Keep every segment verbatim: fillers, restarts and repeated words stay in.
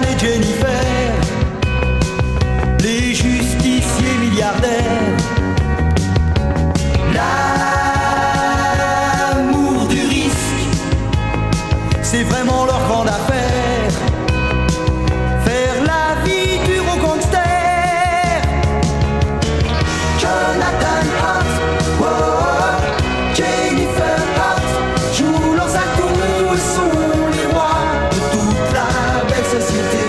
et Jennifer, les justiciers milliardaires. L'amour du risque, c'est vraiment leur grande affaire. Faire la vie dure aux gangsters. Jonathan Hart, wow, Jennifer Hart jouent leurs atouts et sont les rois de toute la belle société.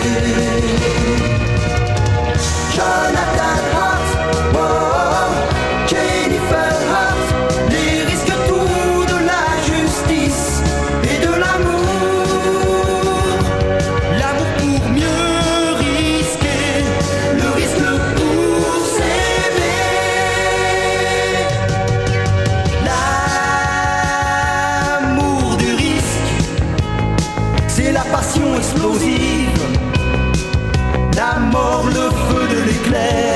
Jonathan Hart, wow, Jennifer Hart, les risques tout de la justice et de l'amour. L'amour pour mieux risquer, le risque pour s'aimer. L'amour du risque, c'est la passion explosive, la mort, le feu de l'éclair.